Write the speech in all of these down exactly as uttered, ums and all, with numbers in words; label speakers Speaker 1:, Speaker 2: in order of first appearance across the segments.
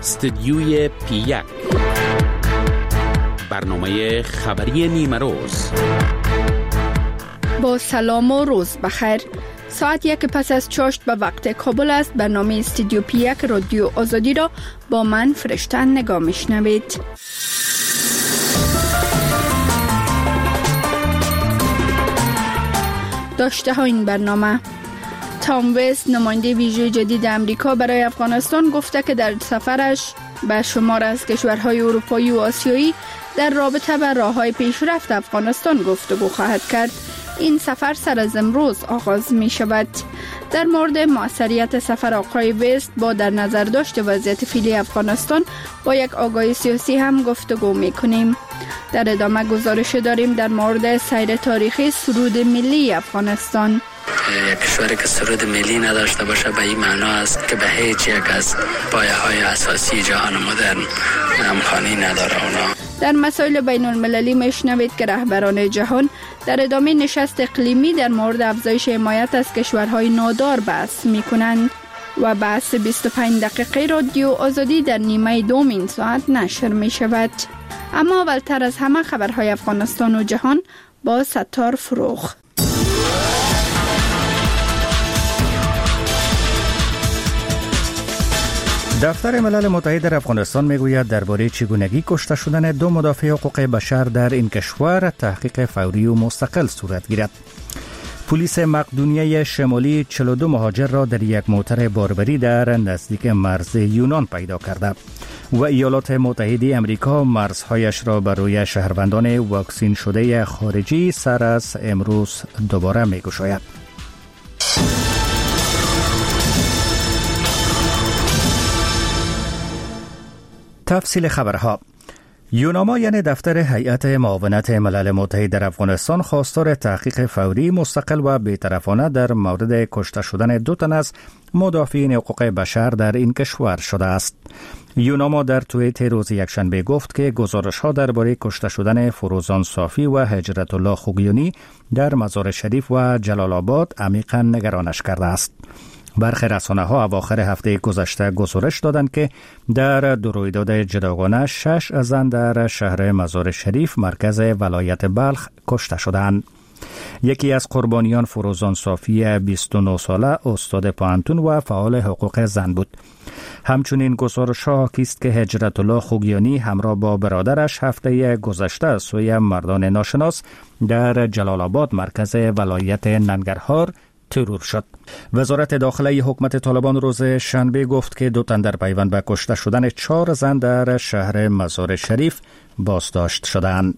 Speaker 1: استدیوی پی یک، برنامه خبری نیمه روز.
Speaker 2: با سلام و روز بخیر. ساعت یک پس از چاشت به وقت کابل است. برنامه استدیو پی یک رادیو آزادی را با من فرشته نگاه میشنوید. داشته ها این برنامه: تام وست، نماینده ویژه جدید امریکا برای افغانستان، گفته که در سفرش به شمار از کشورهای اروپایی و آسیایی در رابطه با راه‌های پیشرفت افغانستان گفتگو خواهد کرد. این سفر سر از امروز آغاز می شود. در مورد موثریت سفر آقای وست با در نظر داشت وضعیت فعلی افغانستان با یک آگاهی سیاسی هم گفتگو می کنیم. در ادامه گزارش داریم در مورد سیر تاریخی سرود ملی افغانستان.
Speaker 3: یک کشوری که سرود ملی نداشته باشه به این معنا است که به هیچ یک از پایه‌های اساسی جهان مدرن همخوانی نداره. اونا
Speaker 2: در مسائل بین المللی میشنوید که رهبران جهان در ادامه نشست اقلیمی در مورد افزایش حمایت از کشورهای نادار بحث میکنند و بحث بیست و پنج دقیقه رادیو آزادی در نیمه دوم این ساعت نشر می شود. اما اولتر از همه خبرهای افغانستان و جهان با ستار فروغ.
Speaker 4: دفتر ملل متحد در افغانستان میگوید درباره چگونگی کشته شدن دو مدافع حقوق بشر در این کشور تحقیق فوری و مستقل صورت گیرد. پلیس مقدونیه شمالی چهل و دو مهاجر را در یک موتر باربری در نزدیک مرز یونان پیدا کرده و ایالات متحده امریکا مرزهایش را برای شهروندان واکسین شده خارجی سر از امروز دوباره میگشاید. تفصیل خبرها: یوناما یعنی دفتر هیئت معاونت ملل متحد در افغانستان خواستار تحقیق فوری مستقل و بی‌طرفانه در مورد کشته شدن دو تن از مدافعین حقوق بشر در این کشور شده است. یوناما در توییت روز یکشنبه گفت که گزارش‌ها درباره کشته شدن فروزان صافی و هجرت الله خوگیانی در مزار شریف و جلال آباد عمیقاً نگرانش کرده است. برخی رسانه‌ها اواخر هفته گذشته گزارش دادند که در دو رویداد جداگانه شش زن در شهر مزار شریف مرکز ولایت بلخ کشته شدند. یکی از قربانیان فروزان صافی بیست و نه ساله استاد پانتون و فعال حقوق زن بود. همچنین گزارش‌ها حاکی است که هجرت الله خوگیانی همراه با برادرش هفته گذشته سوی مردان ناشناس در جلال آباد مرکز ولایت ننگرهار ترور شد. وزارت داخلی حکومت طالبان روز شنبه گفت که دو تن در پیوند به کشته شدن چهار زن در شهر مزار شریف بازداشت شدند.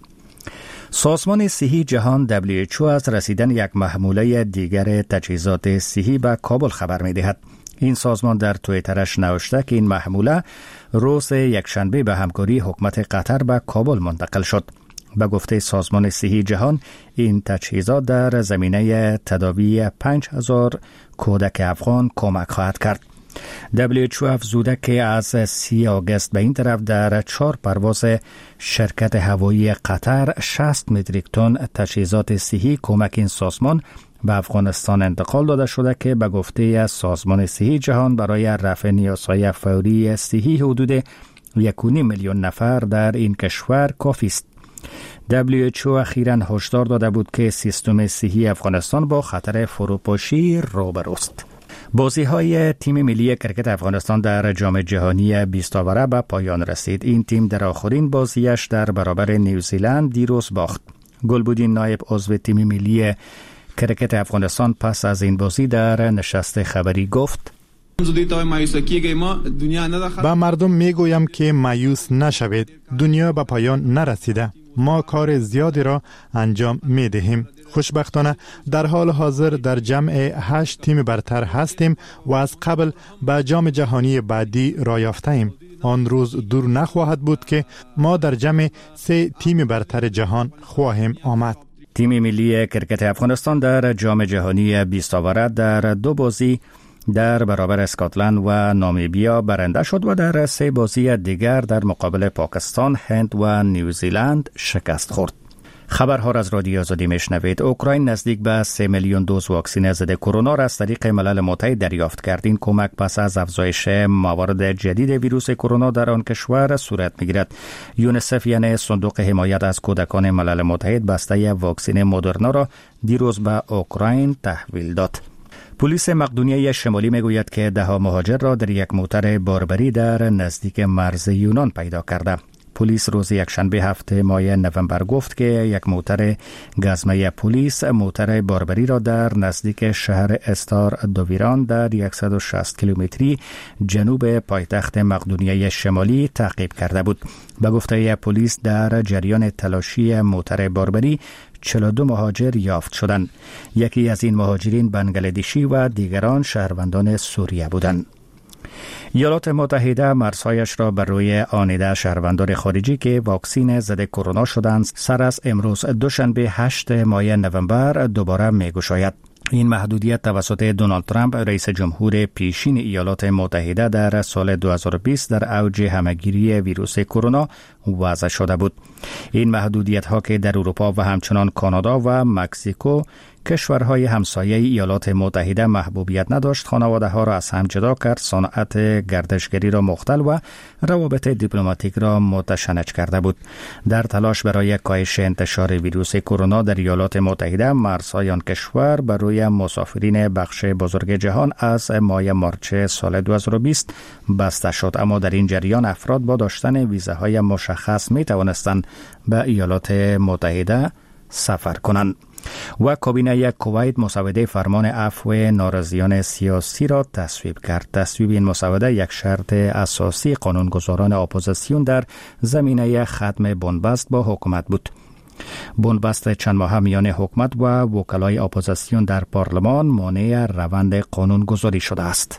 Speaker 4: سازمان صحی جهان دبلیو اچ او از رسیدن یک محموله دیگر تجهیزات صحی به کابل خبر می دهد. این سازمان در توییترش نوشته که این محموله روز یکشنبه به همکاری حکومت قطر به کابل منتقل شد. به گفته سازمان صحی جهان این تجهیزات در زمینه تداوی پنج هزار کودک افغان کمک خواهد کرد. دبلیو اچ او افزوده که از سی آگوست به این طرف در چهار پرواز شرکت هوایی قطر شصت متریک تن تجهیزات صحی کمک این سازمان به افغانستان انتقال داده شده که به گفته سازمان صحی جهان برای رفع نیازهای فوری صحی حدود یک و نیم میلیون نفر در این کشور کافی است. دبلیو اچ او اخیراً هشدار داده بود که سیستم صحی افغانستان با خطر فروپاشی روبروست. بازی‌های تیم ملی کرکت افغانستان در جام جهانی بیست آوره به پایان رسید. این تیم در آخرین بازیش در برابر نیوزیلند دیروز باخت. گلبودین نایب عضو تیم ملی کرکت افغانستان پس از این بازی در نشست خبری گفت:
Speaker 5: به مردم میگویم که مایوس نشوید. دنیا به پایان نرسیده. ما کار زیادی را انجام می دهیم. خوشبختانه در حال حاضر در جمع هشت تیم برتر هستیم و از قبل به جام جهانی بعدی را یافته‌ایم. آن روز دور نخواهد بود که ما در جمع سه تیم برتر جهان خواهیم آمد.
Speaker 4: تیم ملی کرکت افغانستان در جام جهانی بیست آوره در دو بازی در برابر اسکاتلند و نامیبیا برنده شد و در سه بازی دیگر در مقابل پاکستان، هند و نیوزیلند شکست خورد. خبرها را از رادیو آزادی میشنوید. اوکراین نزدیک به سه میلیون دوز واکسن ضد کرونا را از طریق ملل متحد دریافت کرد. این کمک پس از افزایش موارد جدید ویروس کرونا در آن کشور صورت میگیرد. یونیسف یعنی صندوق حمایت از کودکان ملل متحد بسته واکسن مدرنا را دیروز به اوکراین تحویل داد. پلیس مقدونیه شمالی میگوید که ده ها مهاجر را در یک موتر باربری در نزدیک مرز یونان پیدا کرده. پلیس روز یکشنبه هفته ماه نوامبر گفت که یک موتر گزمه پلیس موتر باربری را در نزدیک شهر استار دویران در صد و شصت کیلومتری جنوب پایتخت مقدونیه شمالی تعقیب کرده بود. به گفته پلیس در جریان تلاشی موتر باربری چهل و دو مهاجر یافت شدند. یکی از این مهاجرین بنگلادشی و دیگران شهروندان سوریه بودند. ایالات متحده مرزهایش را بر روی آنیده شهروندان خارجی که واکسن ضد کرونا شدند سر از امروز دوشنبه هشت ماه نوامبر دوباره می‌گشاید. این محدودیت توسط دونالد ترامپ رئیس جمهور پیشین ایالات متحده در سال دو هزار و بیست در اوج همهگیری ویروس کرونا وضع شده بود. این محدودیت ها که در اروپا و همچنان کانادا و مکزیکو کشورهای همسایه ایالات متحده محبوبیت نداشت، خانواده ها را از هم جدا کرد، صنعت گردشگری را مختل و روابط دیپلماتیک را متشنج کرده بود. در تلاش برای کاهش انتشار ویروس کرونا در ایالات متحده مرزهای آن کشور بر روی مسافرین بخش بزرگ جهان از ماه مارچ سال دو هزار و بیست بسته شد، اما در این جریان افراد با داشتن ویزاهای مشخص می توانستند به ایالات متحده سفر کنند. و کابینه کویت مسوده فرمان عفو ناراضیان سیاسی را تصویب کرد. تصویب این مسوده یک شرط اساسی قانونگذاران اپوزیسیون در زمینه ختم بنبست با حکومت بود. بنبست چند ماه میان حکومت و وکلای اپوزیسیون در پارلمان مانع روند قانونگذاری شده است.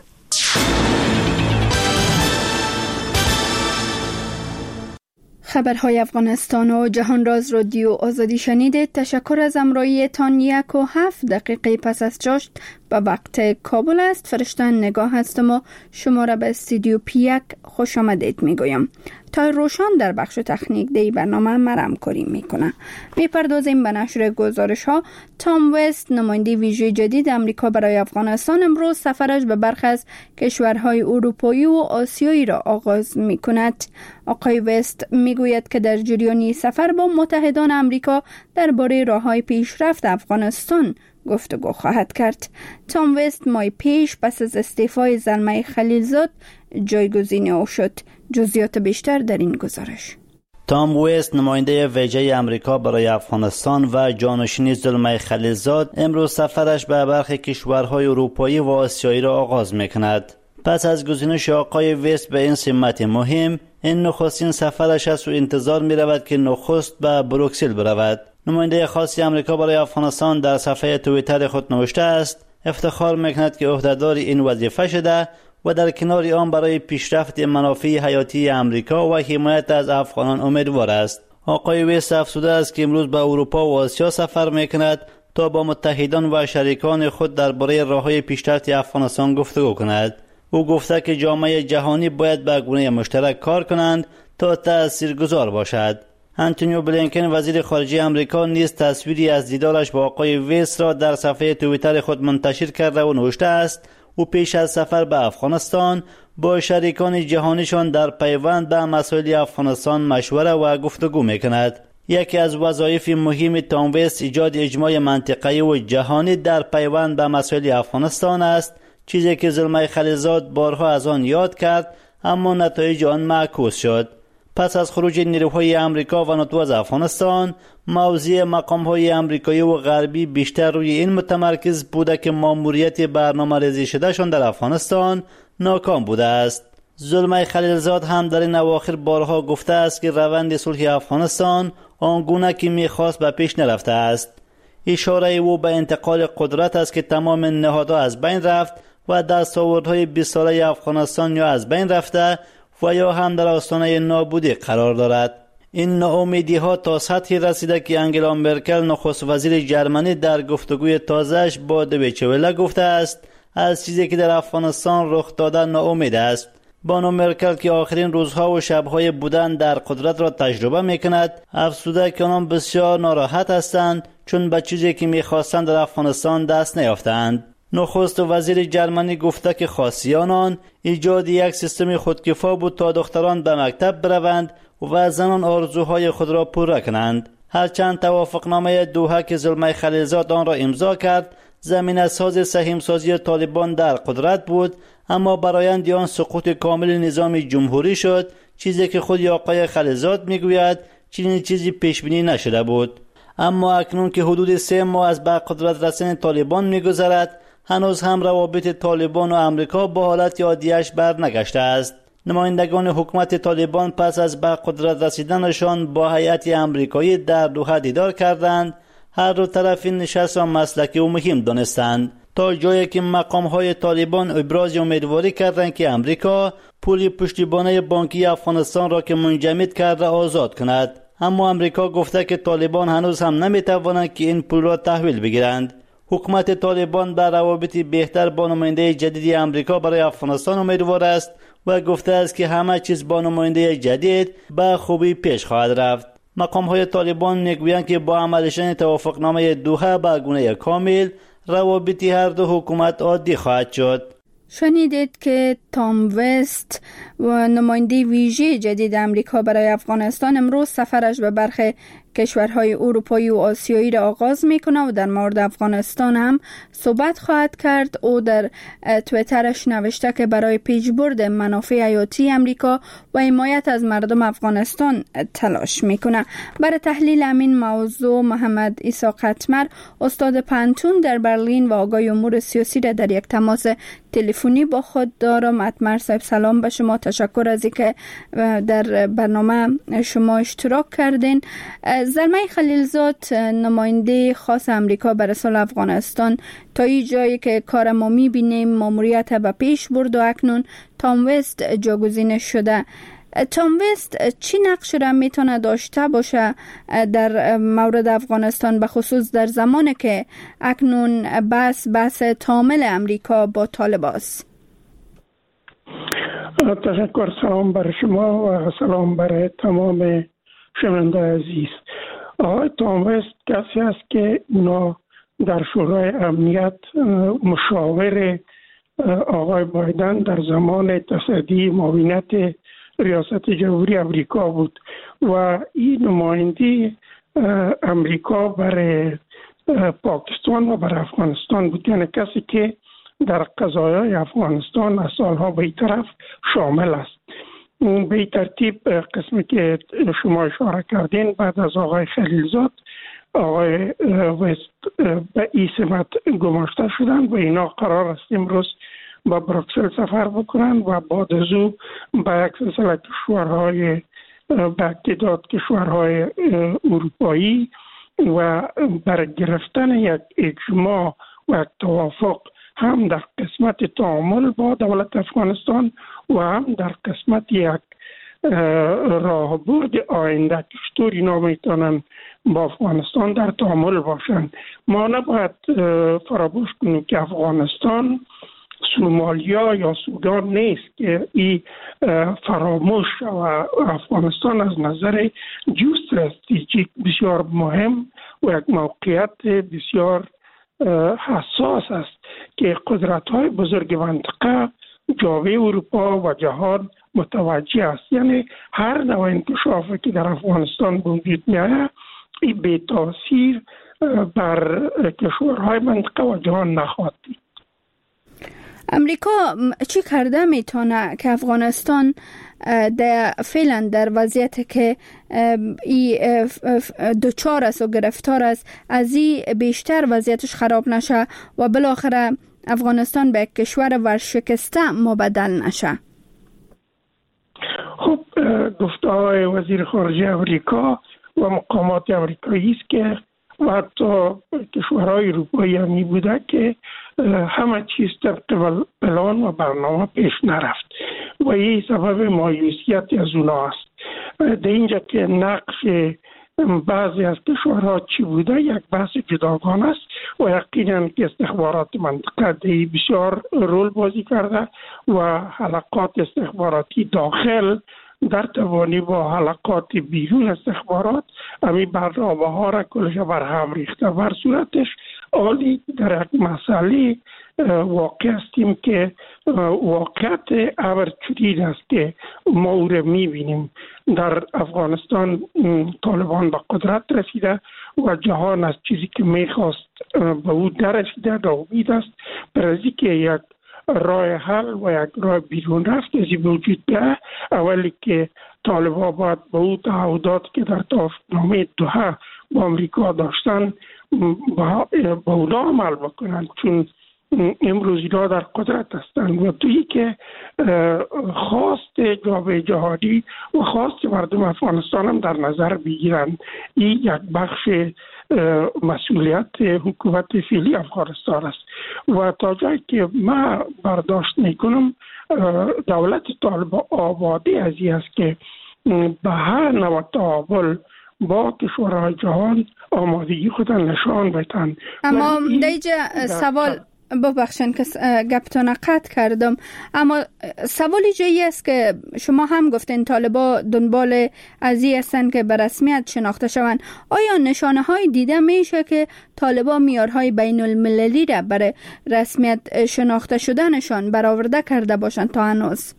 Speaker 2: خبرهای افغانستان و جهان راز رادیو آزادی شنیدید. تشکر از همراهیتان. یک و هفت دقیقه پس از چاشت به وقت کابل است. فرشتن نگاه هستم و شما را به استودیو پی یک خوش آمدید می گویم. تا روشان در بخش تکنیک دی برنامه مرم کاری می کنه. می پردازیم به نشر گزارش ها. تام وست نماینده ویژه جدید امریکا برای افغانستان امروز سفرش به برخی از کشورهای اروپایی و آسیایی را آغاز می کند. آقای وست می گوید که در جریان سفر با متحدان امریکا درباره راههای پیشرفت افغانستان گفتگو خواهد کرد. تام وست ماه پیش پس از استعفای زلمه خلیلزاد جایگزین او شد. جزئیات بیشتر در این گزارش.
Speaker 6: تام وست نماینده ویژه امریکا برای افغانستان و جانشین زلمه خلیلزاد امروز سفرش به برخی کشورهای اروپایی و آسیایی را آغاز می‌کند. پس از گزینش آقای وست به این سمت مهم، این نخستین سفرش است و انتظار می‌رود که نخست به بروکسل برود. نماینده خاص امریکا برای افغانستان در صفحه توییتر خود نوشته است: افتخار می‌کند که عهدهدار این وظیفه شده و در کنار آن برای پیشرفت منافع حیاتی امریکا و حمایت از افغانان امیدوار است. آقای وست افزوده است که امروز به اروپا و آسیا سفر می‌کند تا با متحدان و شریکان خود درباره راه‌های پیشرفت افغانستان گفتگو کند. او گفته که جامعه جهانی باید به گونه مشترک کار کنند تا تاثیرگذار باشد. انتونیو بلینکن وزیر خارجه امریکا نیز تصویری از دیدارش با آقای وست را در صفحه توییتر خود منتشر کرده و نوشته است: او پیش از سفر به افغانستان با شریکان جهانیشان در پیوند به مسائل افغانستان مشوره و گفتگو میکند. یکی از وظایف مهم تام وست ایجاد اجماع منطقه‌ای و جهانی در پیوند به مسائل افغانستان است، چیزی که زلمه خلیلزاد بارها از آن یاد کرد اما نتایج آن معکوس شد. پس از خروج نیروهای امریکا و ناتو از افغانستان، موضع مقام‌های امریکایی و غربی بیشتر روی این متمرکز بوده که ماموریت برنامه‌ریزی شدهشان در افغانستان ناکام بوده است. زلمه خلیلزاد هم در این اواخر بارها گفته است که روند صلح افغانستان آنگونه که می‌خواست به پیش نرفته است. اشاره او به انتقال قدرت است که تمام نهادها از بین رفت و دستاوردهای بیست ساله افغانستان یا از بین رفته و یا هم در آستانه نابودی قرار دارد. این ناامیدی ها تا سطحی رسیده که انگلا مرکل نخست وزیر جرمنی در گفتگوی تازه‌اش با دویچه وله گفته است از چیزی که در افغانستان رخ داده ناامید است. بانو مرکل که آخرین روزها و شبهای بودن در قدرت را تجربه میکند، افزوده که آنان بسیار ناراحت هستند چون به چیزی که میخواستند در افغانستان دست نیافتند. نخست وزیر جرمنی گفته که خواسته آنان ایجاد یک سیستم خودکفا بود تا دختران به مکتب بروند و زنان آرزوهای خود را پوره کنند. هرچند توافقنامه دوحه که زلمه خلیلزاد آن را امضا کرد زمینه ساز سهیم سازی طالبان در قدرت بود، اما برآیند آن سقوط کامل نظام جمهوری شد، چیزی که خود آقای خلیلزاد میگوید چنین چیزی پیش بینی نشده بود. اما اکنون که حدود سه ماه از به قدرت رسیدن طالبان میگذرد، هنوز هم روابط طالبان و امریکا با حالت عادیش برنگشته است. نمایندگان حکومت طالبان پس از به قدرت رسیدنشان با هیئت امریکایی در دوحه دیدار کردند. هر دو طرف این نشست را مسلکی و مهم دانستند، تا جایی که مقام‌های طالبان ابراز امیدواری کردند که امریکا پول پشتیبانی بانکی افغانستان را که منجمد کرده آزاد کند. اما امریکا گفته که طالبان هنوز هم نمی‌توانند که این پول را تحویل بگیرند. حکومت طالبان بر روابط بهتر با نماینده جدید امریکا برای افغانستان امیدوار است و گفته است که همه چیز با نماینده جدید به خوبی پیش خواهد رفت. مقام‌های طالبان میگویند که با عمل شدن توافقنامه دوحه به گونه کامل روابط هر دو حکومت عادی خواهد شد.
Speaker 2: شنیدید که تام وست و نماینده ویژه جدید امریکا برای افغانستان امروز سفرش به برخی کشورهای اروپایی و آسیایی را آغاز میکنه و در مورد افغانستان هم صحبت خواهد کرد. او در تویترش نوشته که برای پیشبرد منافع حیاتی امریکا و حمایت از مردم افغانستان تلاش میکنه. برای تحلیل همین موضوع محمد عیسی قطمر استاد پانتون در برلین و آگاه امور سیاسی را در یک تماس تلفنی با خود دارم. قطمر صاحب سلام به شما، تشکر از اینکه در برنامه شما اشتراک کردین. زلمه خلیلزاد نماینده خاص امریکا برای صلح افغانستان تا این جایی که کار ما میبینیم ماموریت به پیش برد و اکنون تام وست جاگزین شده. تام وست چی نقش را میتونه داشته باشه در مورد افغانستان، به خصوص در زمانی که اکنون بحث بحث تامل امریکا با طالبان است؟
Speaker 7: تشکر. سلام بر شما و سلام برای تمام شنونده عزیز. آقای تام وست کسی است که اونا در شورای امنیت مشاور آقای بایدن در زمان تصدی معاونت ریاست جمهوری امریکا بود و این نماینده امریکا برای پاکستان و برای افغانستان بود، یعنی کسی که در قضایای افغانستان از سالها به این طرف شامل است. به این ترتیب قسمی که شما اشاره کردین بعد از آقای خلیلزاد آقای وست به این سمت گماشته شدن و اینا قرار است امروز با بروکسل سفر بکنن و بعد از او به یک سلسله کشورهای به اقتداد کشورهای اروپایی و برای گرفتن یک اجماع و یک توافق هم در قسمت تعامل با دولت افغانستان و هم در قسمت یک راهبرد آینده که چطور اینا میتونن با افغانستان در تعامل باشن. ما نباید فراموش کنیم که افغانستان سومالیا یا سودان نیست که این فراموش و افغانستان از نظر جیوستراتژیک بسیار مهم و یک موقعیت بسیار حساس است که قدرت‌های بزرگ منطقه جامعه اروپا و جهان متوجه است. یعنی هر نوع انکشافی که در افغانستان به وجود می‌آید این بی تاثیر بر کشورهای منطقه و جهان نخواهد بود.
Speaker 2: امریکا چی کرده میتونه که افغانستان در فعلا در وضعیتی که ای دوچار است و گرفتار است از این بیشتر وضعیتش خراب نشه و بالاخره افغانستان به کشور ورشکسته مبدل نشه؟
Speaker 7: خب گفته‌های وزیر خارجه امریکا و مقامات امریکایی است که و حتی کشورهای اروپایی هم می بوده که همه چیز طبق پلان و برنامه پیش نرفت و این سبب مایوسیت از اونا است. در اینجا که نقش بعضی از کشورها چی بوده یک بحث جداگانه است و یقینا که استخبارات منطقه دی بسیار رول بازی کرده و حلقات استخباراتی داخل در توانی با حلقات بیرون استخبارات امی برنامه ها را کلش بر هم ریخته. بر صورتش عالی در یک مسئله واقع هستیم که واقعیت امر چنین است که ما او را میبینیم. در افغانستان طالبان به قدرت رسیده و جهان از چیزی که میخواست به او در رسیده، ناامید است. برای که یک راه حل و یک راه بیرون رفت از وجود بیاید، اولی که طالبان باید به او تعهدات که در توافقنامه دوحه با امریکا داشتن به اونا عمل بکنند، چون امروز اینا در قدرت هستند و تویی که خواست جامعه جهانی و خواست مردم افغانستان هم در نظر بگیرند. این یک بخش مسئولیت حکومت فعلی افغانستان است و تا جایی که من برداشت میکنم دولت طالبان آبادی از این است که به هر نوع تعامل با کشورهای جهان آمادگی خود نشان بدن.
Speaker 2: اما دیجا سوال ببخشن که گپتون قطع کردم، اما سوالی جایی است که شما هم گفتین طالبا دنبال ازی هستن که به رسمیت شناخته شوند. آیا نشانه های دیده میشه که طالبا معیارهای بین المللی را برای رسمیت شناخته شدنشان برآورده کرده باشند تا هنوز؟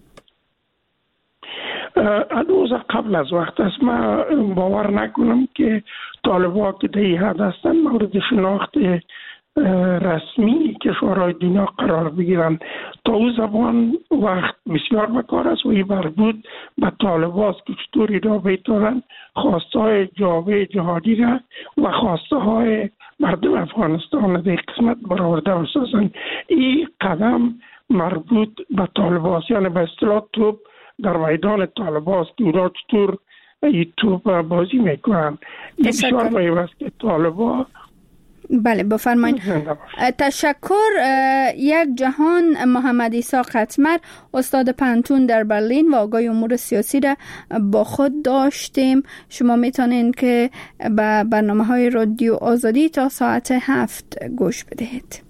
Speaker 7: هنوز قبل از وقت است. من باور نکنم که طالبا که در این حد هستن مورد شناخت رسمی کشورهای دنیا قرار بگیرن. تا او زبان وقت بسیار بکار است و این مربوط به طالبان است که چطوری را بیتونن خواسته های جامعه جهانی را و خواسته های مردم افغانستان در قسمت برآورده بسازن. این قدم مربوط به طالبان است، یعنی به اصطلاح توپ در میدان طالبان است که اونا چطور این توپ بازی میکنن. این بسیار مهم است که طالبان
Speaker 2: بله بفرمایید. تشکر. یک جهان محمد عیسی قطمر، استاد پنتون در برلین و آگاه امور سیاسی را با خود داشتیم. شما میتونین که به برنامه های رادیو آزادی تا ساعت هفت گوش بدهید.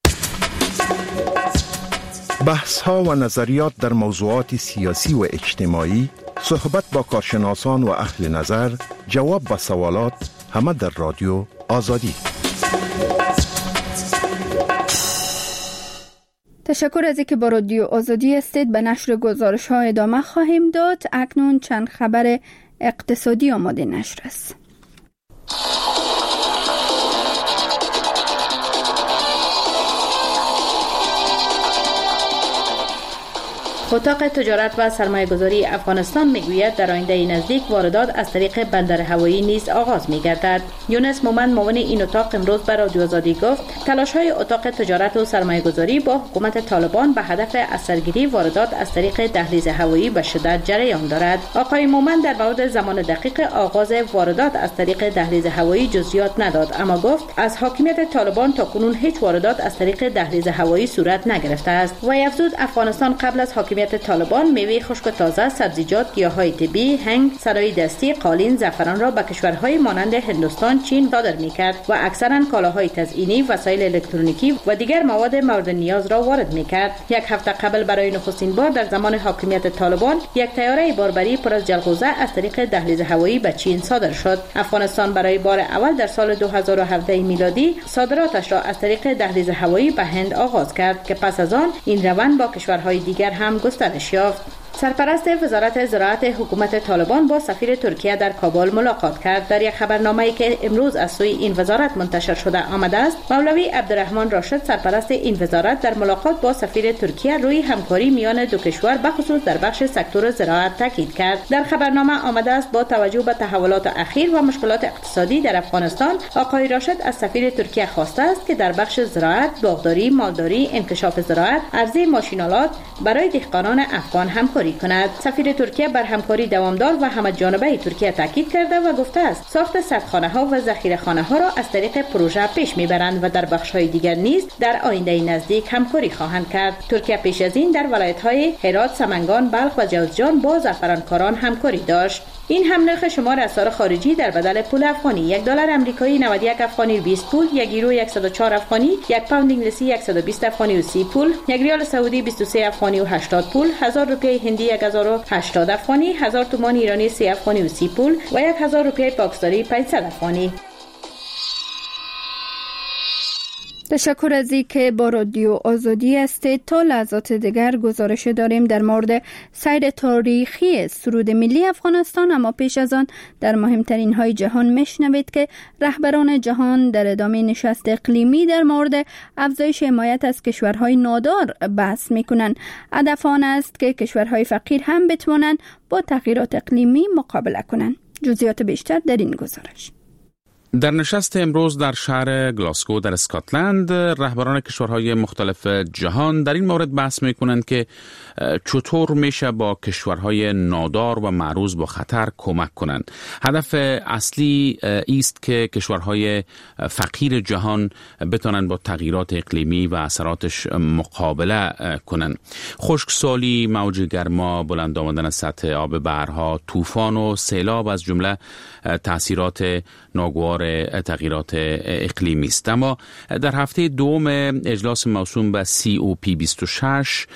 Speaker 8: بحث ها و نظریات در موضوعات سیاسی و اجتماعی، صحبت با کارشناسان و اهل نظر، جواب به سوالات، همه در رادیو آزادی.
Speaker 2: تشکر از اینکه با رادیو آزادی هستید. به نشر گزارش ها ادامه خواهیم داد. اکنون چند خبر اقتصادی آماده نشر است.
Speaker 9: اتاق تجارت و سرمایه‌گذاری افغانستان میگوید در آینده نزدیک واردات از طریق بندر هوایی نیز آغاز می‌گردد. یونس مومند معاون این اتاق امروز بر رادیو آزادی گفت تلاش‌های اتاق تجارت و سرمایه‌گذاری با حکومت طالبان به هدف اثرگیری واردات از طریق دهلیز هوایی به شدت جریان دارد. آقای مومند در مورد زمان دقیق آغاز واردات از طریق دهلیز هوایی جزئیات نداد، اما گفت از حاکمیت طالبان تاکنون هیچ واردات از طریق دهلیز هوایی صورت نگرفته است و افزود افغانستان قبل از حاکمیت طالبان میوه خشک و تازه، سبزیجات، گیاهای طبی، هنگ، صنایع دستی، قالین، زعفران را به کشورهای مانند هندوستان، چین صادر میکرد و اکثرا کالاهای تزئینی، وسایل الکترونیکی و دیگر مواد مورد نیاز را وارد میکرد. یک هفته قبل برای نخستین بار در زمان حاکمیت طالبان یک طیاره باربری پر از جلغوزه از طریق دهلیز هوایی به چین صادر شد. افغانستان برای بار اول در سال دو هزار و هفده میلادی صادراتش را از طریق دهلیز هوایی به هند آغاز کرد که پس از آن این روند با کشورهای دیگر هم گسترش یافت. سرپرست وزارت زراعت حکومت طالبان با سفیر ترکیه در کابل ملاقات کرد. در یک خبرنامه‌ای که امروز از سوی این وزارت منتشر شده آمده است، مولوی عبدالرحمن راشد سرپرست این وزارت در ملاقات با سفیر ترکیه روی همکاری میان دو کشور بخصوص در بخش سکتور زراعت تاکید کرد. در خبرنامه آمده است با توجه به تحولات اخیر و مشکلات اقتصادی در افغانستان، آقای راشد از سفیر ترکیه خواسته است که در بخش زراعت، باغداری، مالداری، انکشاف زراعت، عرضه ماشین‌آلات برای دهقانان افغان همکاری کند. سفیر ترکیه بر همکاری دوامدار و همه‌جانبه ترکیه تاکید کرده و گفته است ساخت سدخانه‌ها و ذخیره‌خانه‌ها را از طریق پروژه پیش میبرند و در بخش‌های دیگر نیز در آینده نزدیک همکاری خواهند کرد. ترکیه پیش از این در ولایت‌های هرات، سمنگان، بلخ و جوزجان با زعفرانکاران همکاری داشت. این هم نرخ شمار اسعار خارجی در بدل پول افغانی. یک دلار آمریکایی نود و یک افغانی و بیست پول، یک یورو صد و چهار افغانی، یک پوند انگلیسی صد و بیست افغانی و سی پول، یک ریال سعودی بیست و سه افغانی و هشتاد پول، هزار روپیه هندی یک هزار و هشتاد افغانی، هزار تومان ایرانی سه افغانی و سی پول و یک هزار روپیه پاکستانی پانصد افغانی.
Speaker 2: تشکر از اینکه با رادیو آزادی هستید. تا لحظات دیگر گزارش داریم در مورد سیر تاریخی سرود ملی افغانستان، اما پیش از آن در مهمترین های جهان میشنوید که رهبران جهان در ادامه نشست اقلیمی در مورد افزایش حمایت از کشورهای نادار بحث میکنند. هدف آن است که کشورهای فقیر هم بتوانند با تغییرات اقلیمی مقابله کنند. جزئیات بیشتر در این گزارش.
Speaker 1: در نشست امروز در شهر گلاسگو در اسکاتلند، رهبران کشورهای مختلف جهان در این مورد بحث میکنند که چطور میشه با کشورهای نادار و معروض با خطر کمک کنند. هدف اصلی است که کشورهای فقیر جهان بتونن با تغییرات اقلیمی و اثراتش مقابله کنند. خشکسالی، موج گرما، بلند آمدن سطح آب بحرها، طوفان و سیلاب از جمله تاثیرات ناگوار تغییرات اقلیمی است. اما در هفته دوم اجلاس موسوم به سی او پی بیست و شش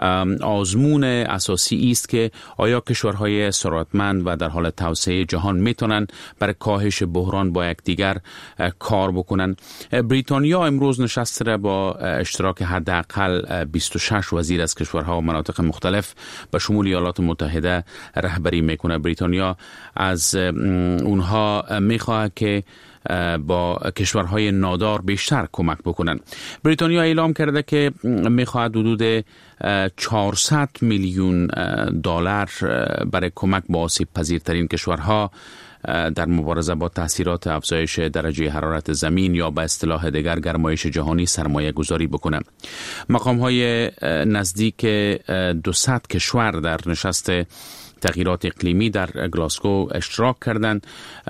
Speaker 1: آزمون اساسی است که آیا کشورهای ثروتمند و در حال توسعه جهان میتونن برای کاهش بحران با یکدیگر کار بکنن. بریتانیا امروز نشست را با اشتراک حداقل بیست و شش وزیر از کشورها و مناطق مختلف به شمول ایالات متحده رهبری میکنه. بریتانیا از اونها میخواد که با کشورهای نادار بیشتر کمک بکنن. بریتانیا اعلام کرده که میخواهد حدود چهارصد میلیون دلار برای کمک با آسیب پذیرترین کشورها در مبارزه با تاثیرات افزایش درجه حرارت زمین یا به اصطلاح دیگر گرمایش جهانی سرمایه گذاری بکنه. مقام های نزدیک دویست کشور در نشست تغییرات اقلیمی در گلاسگو اشتراک کردند.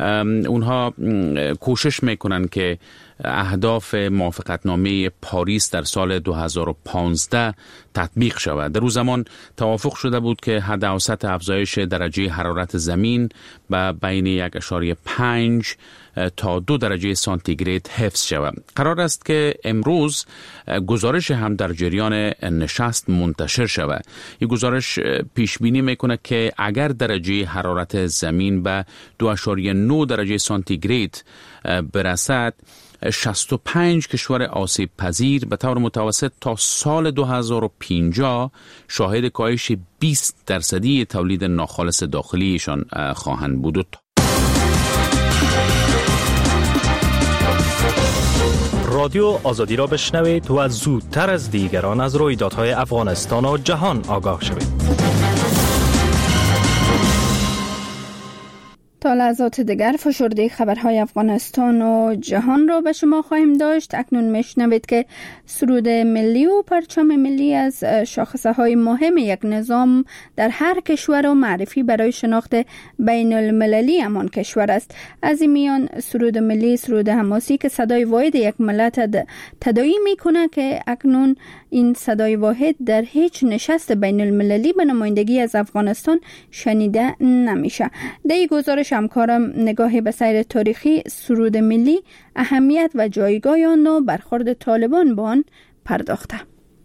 Speaker 1: اونها کوشش میکنن که اهداف موافقتنامه پاریس در سال دو هزار و پانزده تطبیق شود. در اون زمان توافق شده بود که حد اوسط افزایش درجه حرارت زمین به بین یک ممیز پنج تا دو درجه سانتیگراد حفظ شود. قرار است که امروز گزارش هم در جریان نشست منتشر شود. این گزارش پیش بینی میکنه که اگر درجه حرارت زمین به دو ممیز نه درجه سانتیگراد برسد، شصت و پنج کشور آسیب پذیر به طور متوسط تا سال دو هزار و پنجاه شاهد کاهش بیست درصدی تولید ناخالص داخلیشان خواهند بود.
Speaker 10: رادیو آزادی را بشنوید و زودتر از دیگران از رویدادهای افغانستان و جهان آگاه شوید.
Speaker 2: تا لحظات دیگر فشرده خبرهای افغانستان و جهان را به شما خواهیم داشت. اکنون میشنوید که سرود ملی و پرچم ملی از شاخصه های مهم یک نظام در هر کشور و معرفی برای شناخت بین المللی همان کشور است. از این میان سرود ملی سرود حماسی که صدای واحد یک ملت تداعی میکنه که اکنون این صدای واحد در هیچ نشست بین المللی به نمایندگی از افغانستان شنیده نمیشه. در این گزارش همکارم نگاهی به سیر تاریخی سرود ملی، اهمیت و جایگاه آن و برخورد طالبان با آن پرداخته.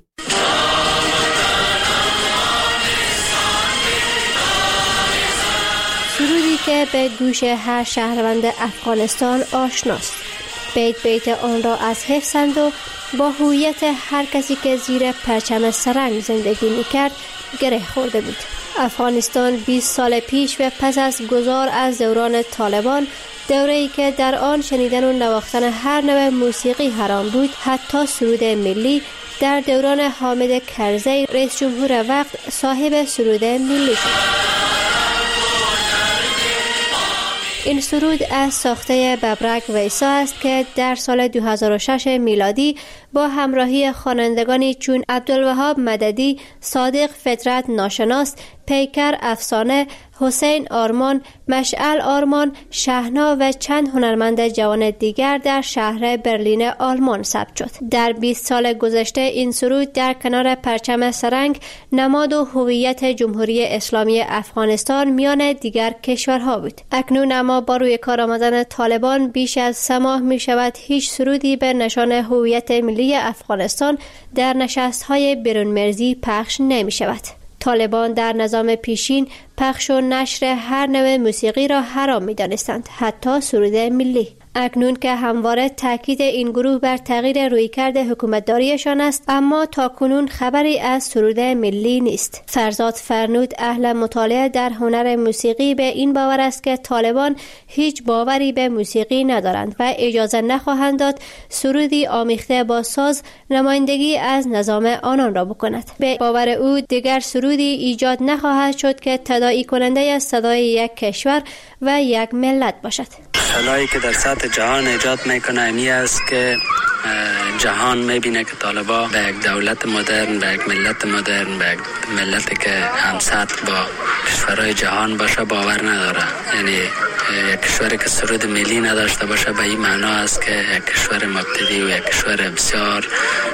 Speaker 11: سرودی که به گوش هر شهروند افغانستان آشناست. بیت بیت آن را از حفظند و با هویت هر کسی که زیر پرچم سرنگ زندگی میکرد گره خورده بود. افغانستان بیست سال پیش و پس از گذار از دوران طالبان، دوره‌ای که در آن شنیدن و نواختن هر نوع موسیقی حرام بود، حتی سرود ملی در دوران حامد کرزی رئیس جمهور وقت صاحب سرود ملی شد. این سرود از ساخته ببرک ویسا است که در سال دو هزار و شش میلادی با همراهی خوانندگانی چون عبدالوهاب مددی، صادق فطرت ناشناس، پیکر افسانه، حسین آرمان، مشعل آرمان، شهنا و چند هنرمند جوان دیگر در شهر برلین آلمان ثبت شد. در بیست سال گذشته این سرود در کنار پرچم سرنگ نماد و هویت جمهوری اسلامی افغانستان میان دیگر کشورها بود. اکنون اما با روی کار آمدن طالبان بیش از سه ماه می شود هیچ سرودی به نشان هویت ملی افغانستان در نشست‌های بیرون مرزی پخش نمی شود. طالبان در نظام پیشین پخش و نشر هر نوع موسیقی را حرام می دانستند، حتی سرود ملی. اکنون که همواره تاکید این گروه بر تغییر رویکرد حکومتداریشان است، اما تاکنون خبری از سرود ملی نیست. فرزاد فرنود، اهل مطالعه در هنر موسیقی، به این باور است که طالبان هیچ باوری به موسیقی ندارند و اجازه نخواهند داد سرودی آمیخته با ساز نمایندگی از نظام آنان را بکند. به باور او دیگر سرودی ایجاد نخواهد شد که تداعی کننده از صدای یک کشور و یک ملت باشد.
Speaker 3: خلایی که در سطح جهان ایجاد میکنه امی است که جهان میبینه که طالبان به یک دولت مدرن، به یک ملت مدرن، به یک ملتی که هم سطح با کشورهای جهان باشه باور نداره. یعنی یک کشوری که سرود ملی نداشته باشه به این معنا است که یک کشور مبتدی و یک کشور بسیار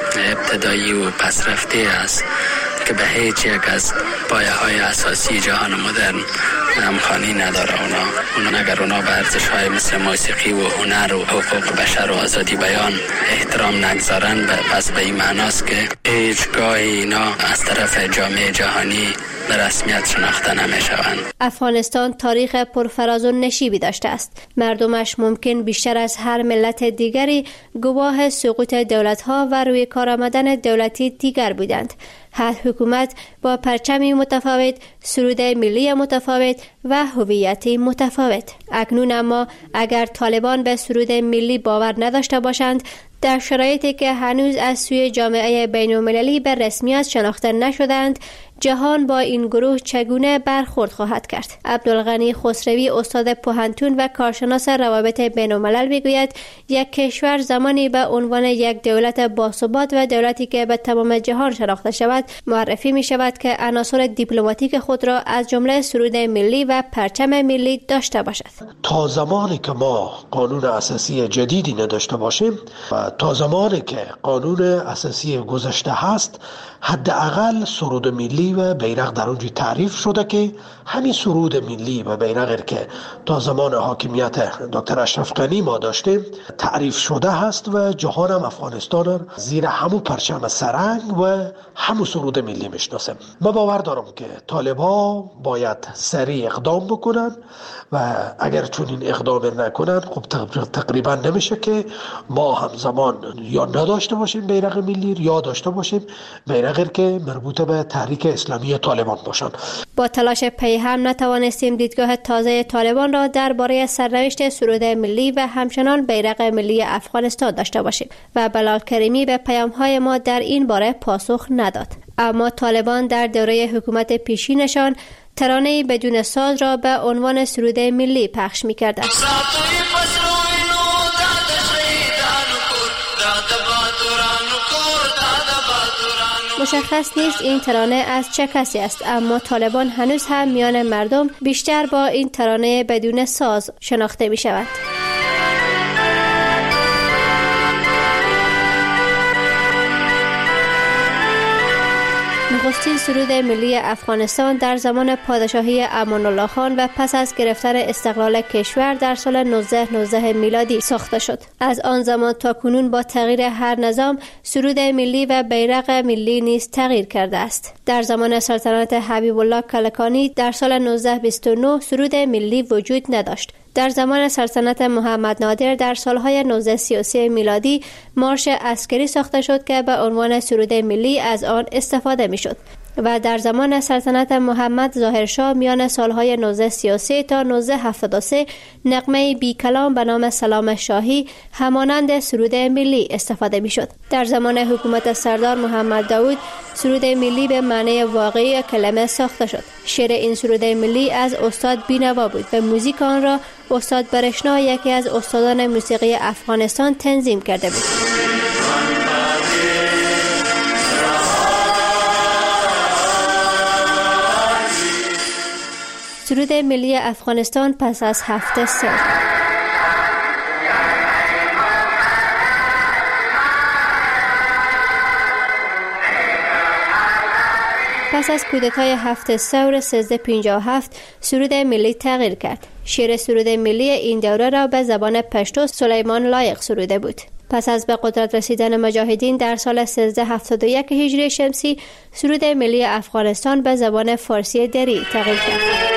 Speaker 3: ابتدایی و پسرفته است که به هیچ یک از پایه های اساسی جهان مدرن همخوانی نداره. اونا اونا اگر اونا به ارزش های مثل موسیقی و هنر و حقوق بشر و آزادی بیان احترام نگذارن، پس به این معناست که هیچگاه اینا از طرف جامعه جهانی به رسمیت شناخته نمیشوند.
Speaker 11: افغانستان تاریخ پرفراز و نشیبی داشته است. مردمش ممکن بیشتر از هر ملت دیگری گواه سقوط دولت‌ها و روی کار آمدن دولتی دیگر بودند. هر حکومت با پرچمی متفاوت، سرود ملی متفاوت و هویتی متفاوت. اکنون اما اگر طالبان به سرود ملی باور نداشته باشند، در شرایطی که هنوز از سوی جامعه بین‌المللی به رسمیت شناخته نشدند، جهان با این گروه چگونه برخورد خواهد کرد؟ عبدالغنی خسروی، استاد پوهنتون و کارشناس روابط بین‌الملل میگوید یک کشور زمانی به عنوان یک دولت باثبات و دولتی که به تمام جهان شناخته شود معرفی می شود که عناصر دیپلماتیک خود را از جمله سرود ملی و پرچم ملی داشته باشد.
Speaker 12: تا زمانی که ما قانون اساسی جدیدی نداشته باشیم و تا زمانی که قانون اساسی گذشته هست، حداقل سرود ملی و بیرق در اونجا تعریف شده که همین سرود ملی و بیرقی که تا زمان حاکمیت دکتر اشرف غنی ما داشتیم تعریف شده هست و جهان هم افغانستان زیر همون پرچم سرنگ و همون سرود ملی میشناسه. من باور دارم که طالبان باید سریع اقدام بکنن و اگر چون این اقدام نکنن خب تقریبا نمیشه که ما همزمان یا نداشته باشیم بیرق ملی یا داشته باشیم بیرقی که مربوط به تحریک اسلامی طالبان باشن. با
Speaker 11: تلاش پی هم نتوانستیم دیدگاه تازه طالبان را درباره سرنوشت سرود ملی و همچنان بیرق ملی افغانستان داشته باشیم و بلال کریمی به پیام‌های ما در این باره پاسخ نداد. اما طالبان در دوره حکومت پیشینشان ترانه‌ای بدون ساز را به عنوان سرود ملی پخش می‌کردند. مشخص نیست این ترانه از چه کسی است، اما طالبان هنوز هم میان مردم بیشتر با این ترانه بدون ساز شناخته می شود. نخستین سرود ملی افغانستان در زمان پادشاهی امان الله خان و پس از گرفتن استقلال کشور در سال نوزده نوزده میلادی ساخته شد. از آن زمان تا کنون با تغییر هر نظام سرود ملی و بیرق ملی نیز تغییر کرده است. در زمان سلطنت حبیب الله کلکانی در سال نوزده بیست و نه سرود ملی وجود نداشت. در زمان سلطنت محمد نادر در سالهای نوزده سی و سه میلادی مارش عسکری ساخته شد که به عنوان سرود ملی از آن استفاده می شد و در زمان سلطنت محمد ظاهرشاه میان سالهای نوزده سی و سه تا نوزده هفتاد و سه نغمه بی کلام به نام سلام شاهی همانند سرود ملی استفاده می شد. در زمان حکومت سردار محمد داود سرود ملی به معنی واقعی کلمه ساخته شد. شعر این سرود ملی از استاد بینوا بود و موزیک آن را استاد برشنا یکی از استادان موسیقی افغانستان تنظیم کرده بود. سرود ملی افغانستان پس از هفته سه. پس از کودتای هفت سور سیزده پنجاه و هفت سرود ملی تغییر کرد. شعر سرود ملی این دوره را به زبان پشتو سلیمان لایق سروده بود. پس از به قدرت رسیدن مجاهدین در سال سیزده هفتاد و یک هجری شمسی سرود ملی افغانستان به زبان فارسی دری تغییر کرد.